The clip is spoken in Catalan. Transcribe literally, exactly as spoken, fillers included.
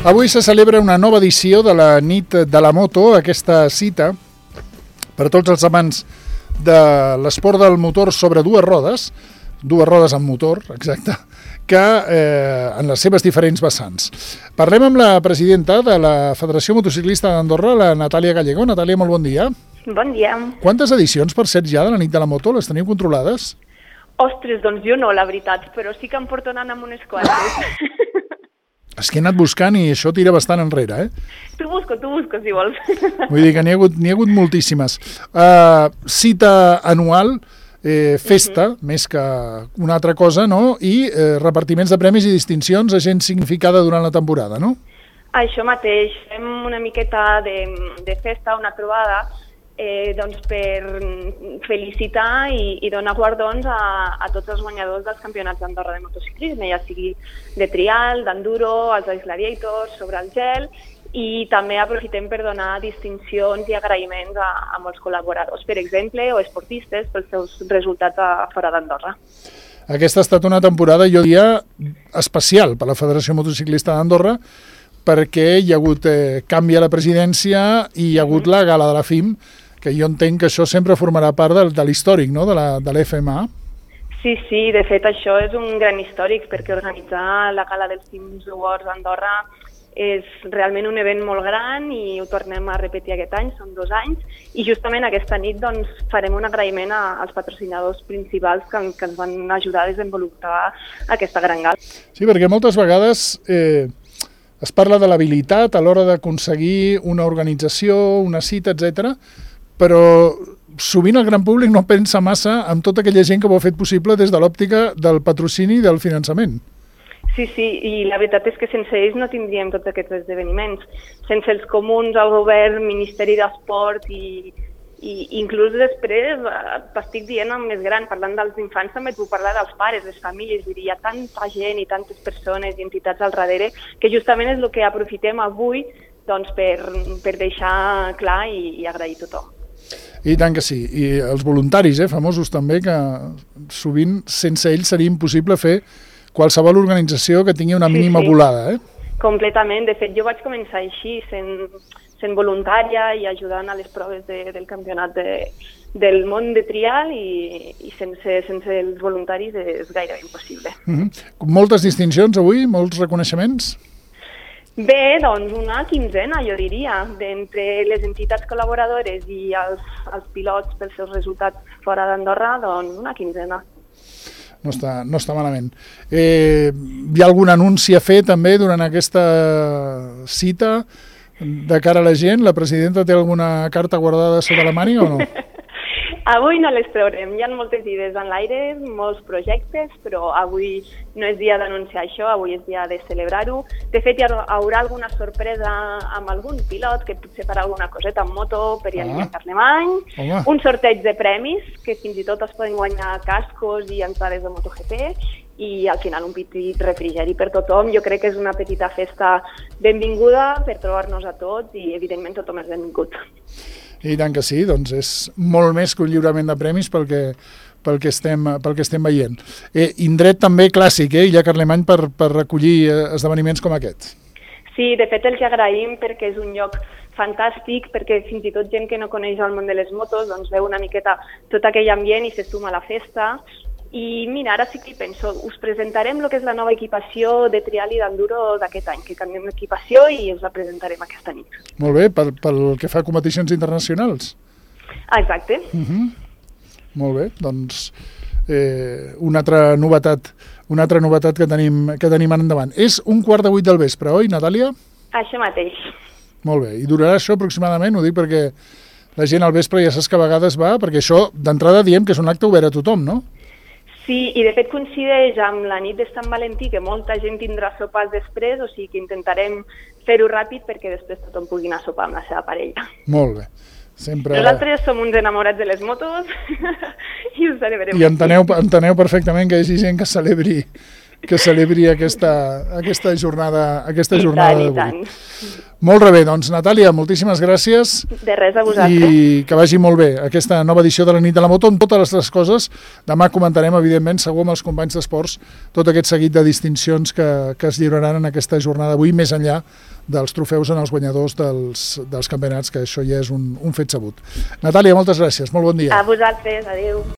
Avui se celebra una nova edició de la Nit de la Moto, aquesta cita per a tots els amants de l'esport del motor sobre dues rodes, dues rodes amb motor, exacte, que eh, en les seves diferents vessants. Parlem amb la presidenta de la Federació Motociclista d'Andorra, la Natàlia Gallego. Natàlia, molt bon dia. Bon dia. Quantes edicions, per cert, ja de la Nit de la Moto? Les teniu controlades? Ostres, doncs jo no, la veritat, però sí que em porto anant amb unes quantes. És que he anat buscant i això tira bastant enrere, eh? Tu busco, tu busco, si vols. Vull dir que n'hi ha hagut, n'hi ha hagut moltíssimes. Uh, cita anual, eh, festa, uh-huh. més que una altra cosa, no? I eh, repartiments de premis i distincions a gent significada durant la temporada, no? Això mateix, fem una miqueta de, de festa, una trobada, eh, doncs per felicitar i, i donar guardons a, a tots els guanyadors dels campionats d'Andorra de motociclisme, ja sigui de trial, d'enduro, els Ice Gladiators, sobre el gel, i també aprofitem per donar distincions i agraïments a, a molts col·laboradors, per exemple, o esportistes pels seus resultats a fora d'Andorra. Aquesta ha estat una temporada, jo diria, especial per la Federació Motociclista d'Andorra, perquè hi ha hagut eh, canvi a la presidència i hi ha hagut mm. la gala de la F I M, que jo entenc que això sempre formarà part de, de l'històric, no?, de la, de l'F M A. Sí, sí, de fet això és un gran històric, perquè organitzar la gala dels Teams Awards a Andorra és realment un event molt gran i ho tornem a repetir aquest any, són dos anys, i justament aquesta nit doncs, farem un agraïment a, als patrocinadors principals que, que ens van ajudar a desenvolupar aquesta gran gala. Sí, perquè moltes vegades eh, es parla de l'habilitat a l'hora d'aconseguir una organització, una cita, etcètera, però sovint el gran públic no pensa massa en tota aquella gent que ho ha fet possible des de l'òptica del patrocini i del finançament. Sí, sí, i la veritat és que sense ells no tindríem tots aquests esdeveniments. Sense els comuns, el govern, Ministeri d'Esport i, i inclús després, t'estic dient el més gran, parlant dels infants també puc parlar dels pares, les famílies, hi ha tanta gent i tantes persones i entitats al darrere que justament és el que aprofitem avui doncs, per, per deixar clar i, i agrair a tothom. I tant que sí, i els voluntaris, eh, famosos també, que sovint sense ells seria impossible fer qualsevol organització que tingui una mínima sí, sí. volada. Eh? Completament, de fet jo vaig començar així, sent, sent voluntària i ajudant a les proves de, del campionat de, del món de trial i, i sense, sense els voluntaris és gairebé impossible. Uh-huh. Moltes distincions avui, molts reconeixements? Bé, doncs una quinzena, jo diria, d'entre les entitats col·laboradores i els, els pilots pels seus resultats fora d'Andorra, doncs una quinzena. No està, no està malament. Eh, hi ha algun anunci a fer també durant aquesta cita de cara a la gent? La presidenta té alguna carta guardada sota la màniga o no? Avui no les traurem, hi ha moltes idees en l'aire, molts projectes, però avui no és dia d'anunciar això, avui és dia de celebrar-ho. De fet, hi haurà alguna sorpresa amb algun pilot que potser farà alguna coseta en moto per i en Carlemany, ah. un sorteig de premis, que fins i tot es poden guanyar cascos i entrades de MotoGP, i al final un petit refrigeri per tothom. Jo crec que és una petita festa benvinguda per trobar-nos a tots i evidentment tothom és benvingut. I tant que sí, doncs és molt més que un lliurament de premis pel que, pel que, estem, pel que estem veient. Eh, indret també clàssic, eh, Illa Carlemany, per, per recollir esdeveniments com aquest. Sí, de fet els agraïm perquè és un lloc fantàstic, perquè fins i tot gent que no coneix el món de les motos doncs veu una miqueta tot aquell ambient i se suma a la festa. I mira, ara sí que hi penso, us presentarem el que és la nova equipació de trial i d'enduro d'aquest any, que canviem l'equipació i us la presentarem aquesta nit. Molt bé, pel, pel que fa a competicions internacionals. Exacte. Uh-huh. Molt bé, doncs eh, una altra novetat, una altra novetat que tenim, que tenim endavant. És un quart de vuit del vespre, oi, Natàlia? Això mateix. Molt bé, i durarà això aproximadament, ho dic perquè la gent al vespre ja saps que a vegades va, perquè això d'entrada diem que és un acte obert a tothom, no? Sí, i de fet coincideix amb la nit de Sant Valentí, que molta gent tindrà sopars després, o sigui que intentarem fer-ho ràpid perquè després tothom pugui anar a sopar amb la seva parella. Molt bé. Sempre... Nosaltres som uns enamorats de les motos i ho celebrem. I enteneu, enteneu perfectament que hi hagi gent que celebri que celebri aquesta, aquesta jornada, aquesta jornada d'avui. Molt bé, doncs, Natàlia, moltíssimes gràcies. De res, a vosaltres. I que vagi molt bé aquesta nova edició de la nit de la moto amb totes les altres coses. Demà comentarem, evidentment, segur amb els companys d'esports, tot aquest seguit de distincions que, que es lliuraran en aquesta jornada d'avui, més enllà dels trofeus en els guanyadors dels, dels campionats, que això ja és un, un fet sabut. Natàlia, moltes gràcies, molt bon dia. A vosaltres, adéu.